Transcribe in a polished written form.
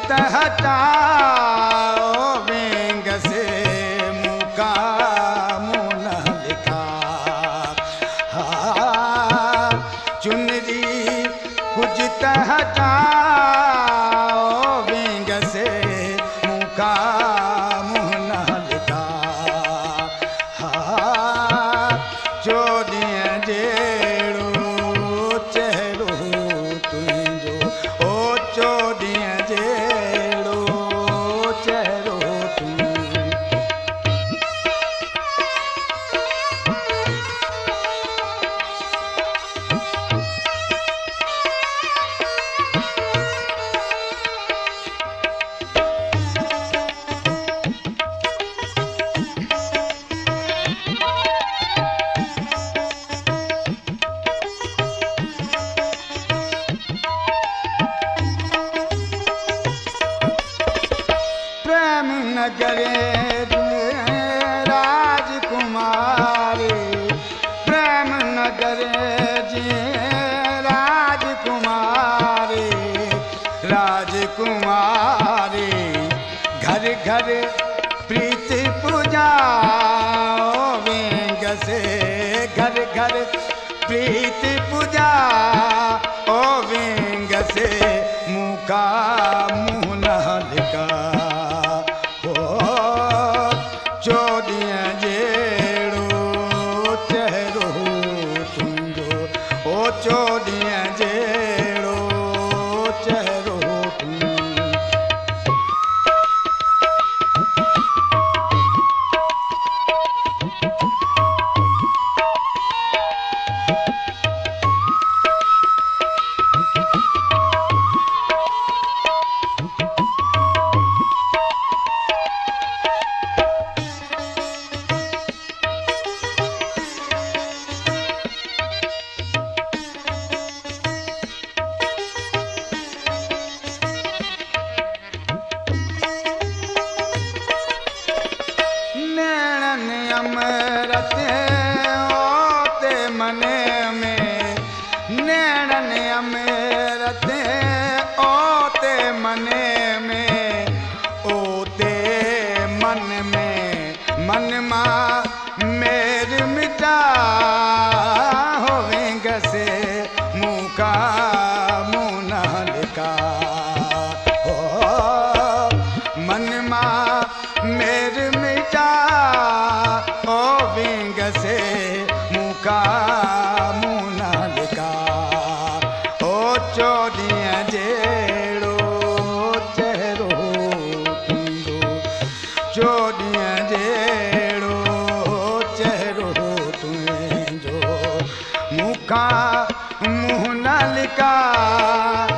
हटाओ वेंग से मुका मुन लिखा। हाँ चुनरी कुछ हटाओ वेंग से मुका मुन लिखा। हाँ चोदियां जेड़ो चेहरो तुंहिंजो ओ चोदियां जेड़ो चेहरो तुंहिंजो। प्रेम नगरे राजकुमारी प्रेम नगरे जी राजकुमारी राजकुमारी घर घर प्रीति पूजा वेंग से घर घर प्रीति पूजा ओ वेंग से मुका मुन लिखा। चोदियां जेड़ो चेहरो तुंहिंजो ओ चोदियां जेड़ो चेहरो तुंहिंजो। अमृत ओते मने में नैणन अमृत ओते मने में ओते मन में मन मां मेर मिटा हो वेंग से मुका मुन लिखा। हो मन मां मेर मिटा ओ वेंग से मुका मुन लिखा। ओ चोदियां जेड़ो चेहरो तुंहिंजो चोदियां जेड़ो चेहरो तुंहिंजो मुका मुन लिखा।